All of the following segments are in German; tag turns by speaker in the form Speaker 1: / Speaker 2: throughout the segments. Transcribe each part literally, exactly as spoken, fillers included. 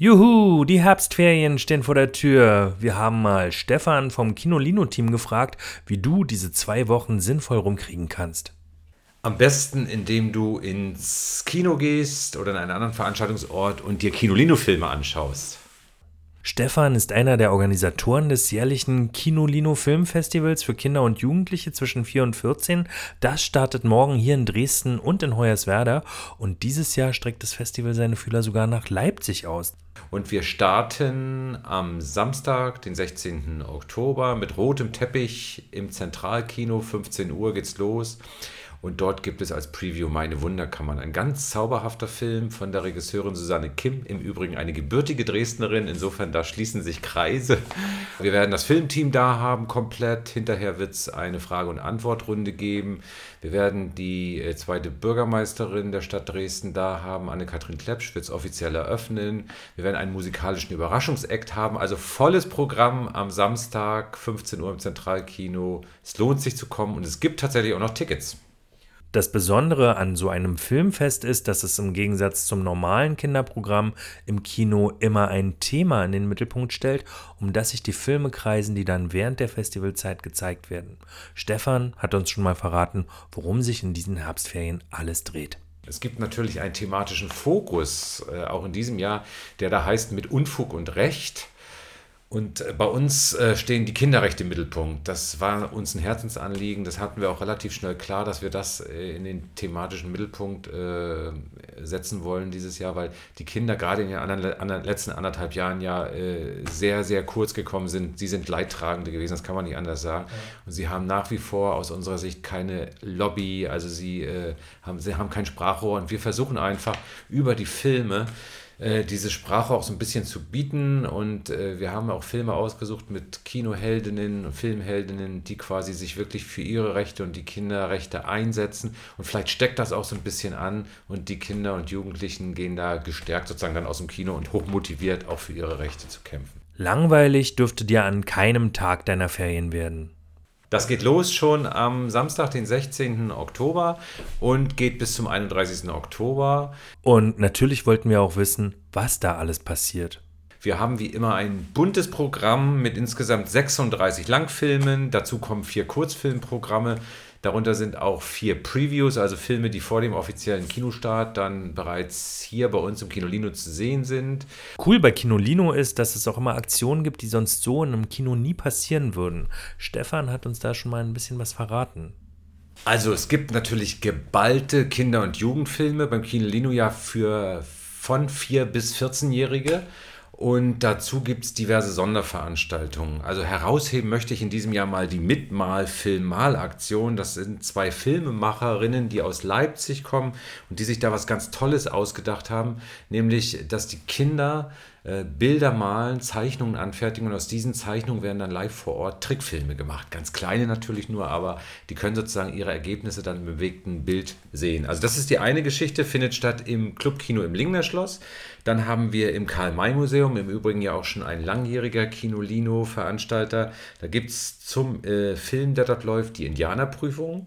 Speaker 1: Juhu, die Herbstferien stehen vor der Tür. Wir haben mal Stefan vom Kinolino-Team gefragt, wie du diese zwei Wochen sinnvoll rumkriegen kannst.
Speaker 2: Am besten, indem du ins Kino gehst oder in einen anderen Veranstaltungsort und dir Kinolino-Filme anschaust.
Speaker 1: Stefan ist einer der Organisatoren des jährlichen Kinolino Filmfestivals für Kinder und Jugendliche zwischen vier und vierzehn. Das startet morgen hier in Dresden und in Hoyerswerda. Und dieses Jahr streckt das Festival seine Fühler sogar nach Leipzig aus.
Speaker 2: Und wir starten am Samstag, den sechzehnten Oktober, mit rotem Teppich im Zentralkino. fünfzehn Uhr geht's los. Und dort gibt es als Preview Meine Wunderkammern, ein ganz zauberhafter Film von der Regisseurin Susanne Kim, im Übrigen eine gebürtige Dresdnerin, insofern da schließen sich Kreise. Wir werden das Filmteam da haben, komplett. Hinterher wird es eine Frage- und Antwortrunde geben. Wir werden die zweite Bürgermeisterin der Stadt Dresden da haben, Anne-Kathrin Klepsch, wird es offiziell eröffnen. Wir werden einen musikalischen Überraschungsakt haben, also volles Programm am Samstag, fünfzehn Uhr im Zentralkino. Es lohnt sich zu kommen und es gibt tatsächlich auch noch Tickets.
Speaker 1: Das Besondere an so einem Filmfest ist, dass es im Gegensatz zum normalen Kinderprogramm im Kino immer ein Thema in den Mittelpunkt stellt, um das sich die Filme kreisen, die dann während der Festivalzeit gezeigt werden. Stefan hat uns schon mal verraten, worum sich in diesen Herbstferien alles dreht.
Speaker 2: Es gibt natürlich einen thematischen Fokus, äh, auch in diesem Jahr, der da heißt Mit Unfug und Recht. Und bei uns äh, stehen die Kinderrechte im Mittelpunkt. Das war uns ein Herzensanliegen. Das hatten wir auch relativ schnell klar, dass wir das äh, in den thematischen Mittelpunkt äh, setzen wollen dieses Jahr, weil die Kinder gerade in den anderen, anderen, letzten anderthalb Jahren ja äh, sehr, sehr kurz gekommen sind. Sie sind Leidtragende gewesen, das kann man nicht anders sagen. Ja. Und sie haben nach wie vor aus unserer Sicht keine Lobby, also sie, äh, haben, sie haben kein Sprachrohr. Und wir versuchen einfach über die Filme diese Sprache auch so ein bisschen zu bieten, und äh, wir haben auch Filme ausgesucht mit Kinoheldinnen und Filmheldinnen, die quasi sich wirklich für ihre Rechte und die Kinderrechte einsetzen, und vielleicht steckt das auch so ein bisschen an und die Kinder und Jugendlichen gehen da gestärkt sozusagen dann aus dem Kino und hochmotiviert auch für ihre Rechte zu kämpfen.
Speaker 1: Langweilig dürfte dir an keinem Tag deiner Ferien werden.
Speaker 2: Das geht los schon am Samstag, den sechzehnten Oktober, und geht bis zum einunddreißigsten Oktober.
Speaker 1: Und natürlich wollten wir auch wissen, was da alles passiert.
Speaker 2: Wir haben wie immer ein buntes Programm mit insgesamt sechsunddreißig Langfilmen. Dazu kommen vier Kurzfilmprogramme. Darunter sind auch vier Previews, also Filme, die vor dem offiziellen Kinostart dann bereits hier bei uns im Kinolino zu sehen sind.
Speaker 1: Cool bei Kinolino ist, dass es auch immer Aktionen gibt, die sonst so in einem Kino nie passieren würden. Stefan hat uns da schon mal ein bisschen was verraten.
Speaker 2: Also es gibt natürlich geballte Kinder- und Jugendfilme beim Kinolino ja für von vier bis vierzehnjährige. Und dazu gibt es diverse Sonderveranstaltungen. Also herausheben möchte ich in diesem Jahr mal die Mitmal-Film-Mal-Aktion. Das sind zwei Filmemacherinnen, die aus Leipzig kommen und die sich da was ganz Tolles ausgedacht haben. Nämlich, dass die Kinder äh, Bilder malen, Zeichnungen anfertigen, und aus diesen Zeichnungen werden dann live vor Ort Trickfilme gemacht. Ganz kleine natürlich nur, aber die können sozusagen ihre Ergebnisse dann im bewegten Bild sehen. Also das ist die eine Geschichte, findet statt im Clubkino im Lingner Schloss. Dann haben wir im Karl-May-Museum, im Übrigen ja auch schon ein langjähriger Kinolino-Veranstalter, da gibt es zum äh, Film, der dort läuft, die Indianerprüfung.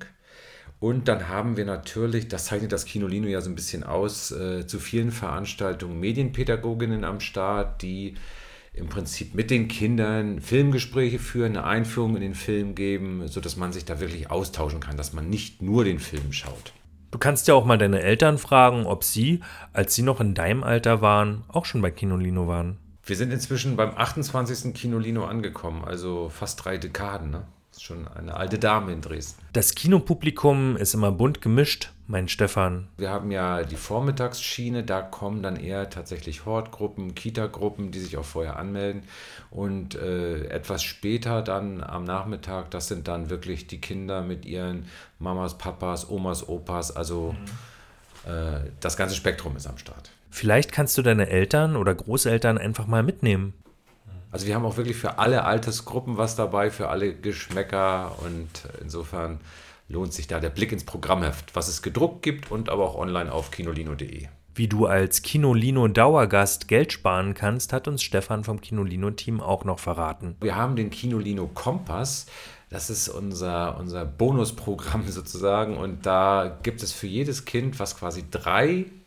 Speaker 2: Und dann haben wir natürlich, das zeichnet das Kinolino ja so ein bisschen aus, äh, zu vielen Veranstaltungen Medienpädagoginnen am Start, die im Prinzip mit den Kindern Filmgespräche führen, eine Einführung in den Film geben, sodass man sich da wirklich austauschen kann, dass man nicht nur den Film schaut.
Speaker 1: Du kannst ja auch mal deine Eltern fragen, ob sie, als sie noch in deinem Alter waren, auch schon bei Kinolino waren.
Speaker 2: Wir sind inzwischen beim achtundzwanzigsten Kinolino angekommen, also fast drei Dekaden, ne? Das ist schon eine alte Dame in Dresden.
Speaker 1: Das Kinopublikum ist immer bunt gemischt, mein Stefan.
Speaker 2: Wir haben ja die Vormittagsschiene, da kommen dann eher tatsächlich Hortgruppen, Kita-Gruppen, die sich auch vorher anmelden. Und äh, etwas später dann am Nachmittag, das sind dann wirklich die Kinder mit ihren Mamas, Papas, Omas, Opas, also mhm. äh, das ganze Spektrum ist am Start.
Speaker 1: Vielleicht kannst du deine Eltern oder Großeltern einfach mal mitnehmen.
Speaker 2: Also wir haben auch wirklich für alle Altersgruppen was dabei, für alle Geschmäcker, und insofern lohnt sich da der Blick ins Programmheft, was es gedruckt gibt und aber auch online auf kinolino punkt de.
Speaker 1: Wie du als Kinolino-Dauergast Geld sparen kannst, hat uns Stefan vom Kinolino-Team auch noch verraten.
Speaker 2: Wir haben den Kinolino Kompass. Das ist unser, unser Bonusprogramm sozusagen, und da gibt es für jedes Kind, was quasi drei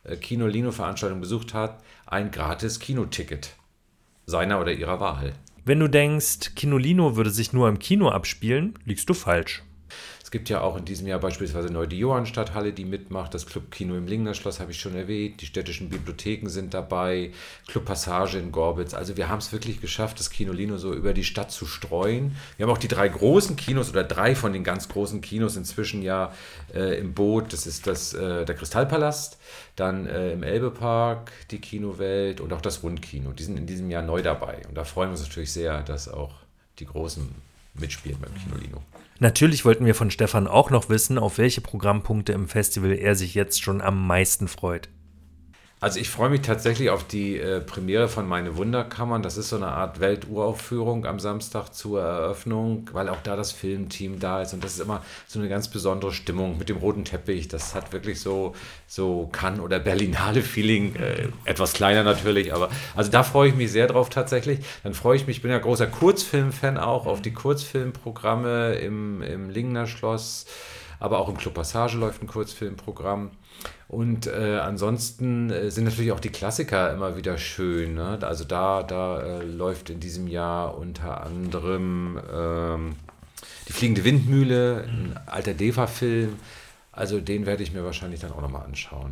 Speaker 2: äh, Kino-Lino-Veranstaltung besucht hat, ein gratis Kinoticket seiner oder ihrer Wahl.
Speaker 1: Wenn du denkst, Kinolino würde sich nur im Kino abspielen, liegst du falsch.
Speaker 2: Es gibt ja auch in diesem Jahr beispielsweise neu die Johannstadthalle, die mitmacht, das Club Kino im Lingner Schloss habe ich schon erwähnt, die städtischen Bibliotheken sind dabei, Club Passage in Gorbitz. Also wir haben es wirklich geschafft, das Kinolino so über die Stadt zu streuen. Wir haben auch die drei großen Kinos oder drei von den ganz großen Kinos inzwischen ja äh, im Boot. Das ist das, äh, der Kristallpalast, dann äh, im Elbepark die Kinowelt und auch das Rundkino. Die sind in diesem Jahr neu dabei und da freuen wir uns natürlich sehr, dass auch die Großen mitspielen beim Kinolino.
Speaker 1: Natürlich wollten wir von Stefan auch noch wissen, auf welche Programmpunkte im Festival er sich jetzt schon am meisten freut.
Speaker 2: Also ich freue mich tatsächlich auf die äh, Premiere von Meine Wunderkammern. Das ist so eine Art Welturaufführung am Samstag zur Eröffnung, weil auch da das Filmteam da ist. Und das ist immer so eine ganz besondere Stimmung mit dem roten Teppich. Das hat wirklich so, so Cannes- oder Berlinale-Feeling. Äh, etwas kleiner natürlich, aber also da freue ich mich sehr drauf tatsächlich. Dann freue ich mich, ich bin ja großer Kurzfilm-Fan auch, auf die Kurzfilmprogramme im, im Lingner Schloss. Aber auch im Club Passage läuft ein Kurzfilmprogramm. Und äh, ansonsten äh, sind natürlich auch die Klassiker immer wieder schön. Ne? Also da, da äh, läuft in diesem Jahr unter anderem ähm, Die fliegende Windmühle, ein alter DEFA-Film. Also den werde ich mir wahrscheinlich dann auch nochmal anschauen.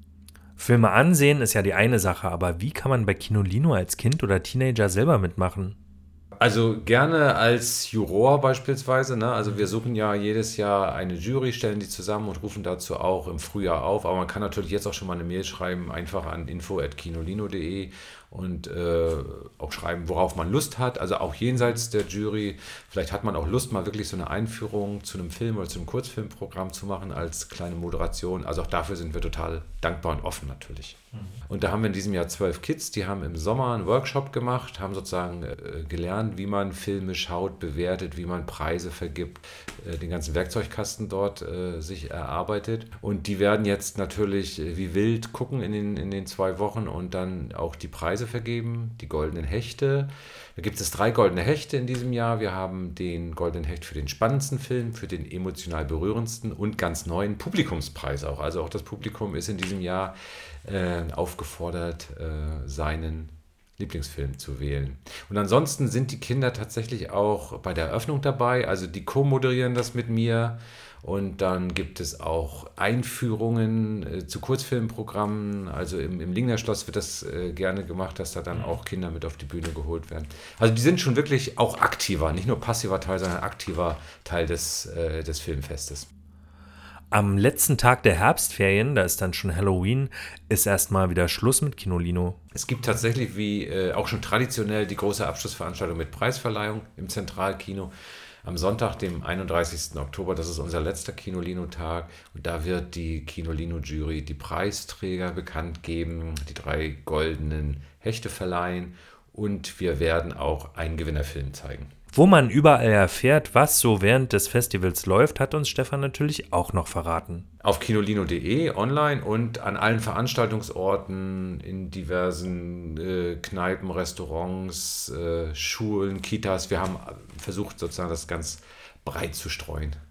Speaker 1: Filme ansehen ist ja die eine Sache, aber wie kann man bei Kinolino als Kind oder Teenager selber mitmachen?
Speaker 2: Also gerne als Juror beispielsweise, ne? Also wir suchen ja jedes Jahr eine Jury, stellen die zusammen und rufen dazu auch im Frühjahr auf. Aber man kann natürlich jetzt auch schon mal eine Mail schreiben, einfach an info at kinolino punkt de und äh, auch schreiben, worauf man Lust hat. Also auch jenseits der Jury. Vielleicht hat man auch Lust, mal wirklich so eine Einführung zu einem Film oder zu einem Kurzfilmprogramm zu machen als kleine Moderation. Also auch dafür sind wir total dankbar und offen natürlich. Mhm. Und da haben wir in diesem Jahr zwölf Kids, die haben im Sommer einen Workshop gemacht, haben sozusagen äh, gelernt, wie man Filme schaut, bewertet, wie man Preise vergibt, äh, den ganzen Werkzeugkasten dort äh, sich erarbeitet. Und die werden jetzt natürlich äh, wie wild gucken in den, in den zwei Wochen und dann auch die Preise vergeben, die goldenen Hechte. Da gibt es drei goldene Hechte in diesem Jahr. Wir haben den goldenen Hecht für den spannendsten Film, für den emotional berührendsten und ganz neuen Publikumspreis auch. Also auch das Publikum ist in diesem Jahr äh, aufgefordert, äh, seinen Lieblingsfilm zu wählen. Und ansonsten sind die Kinder tatsächlich auch bei der Eröffnung dabei. Also die co-moderieren das mit mir. Und dann gibt es auch Einführungen äh, zu Kurzfilmprogrammen. Also im, im Lingner Schloss wird das äh, gerne gemacht, dass da dann auch Kinder mit auf die Bühne geholt werden. Also die sind schon wirklich auch aktiver, nicht nur passiver Teil, sondern aktiver Teil des, äh, des Filmfestes.
Speaker 1: Am letzten Tag der Herbstferien, da ist dann schon Halloween, ist erstmal wieder Schluss mit Kinolino.
Speaker 2: Es gibt tatsächlich wie äh, auch schon traditionell die große Abschlussveranstaltung mit Preisverleihung im Zentralkino. Am Sonntag, dem einunddreißigsten Oktober, das ist unser letzter Kinolino-Tag. Und da wird die Kinolino-Jury die Preisträger bekannt geben, die drei goldenen Hechte verleihen. Und wir werden auch einen Gewinnerfilm zeigen.
Speaker 1: Wo man überall erfährt, was so während des Festivals läuft, hat uns Stefan natürlich auch noch verraten.
Speaker 2: Auf kinolino punkt de online und an allen Veranstaltungsorten, in diversen äh, Kneipen, Restaurants, äh, Schulen, Kitas. Wir haben versucht, sozusagen das ganz breit zu streuen.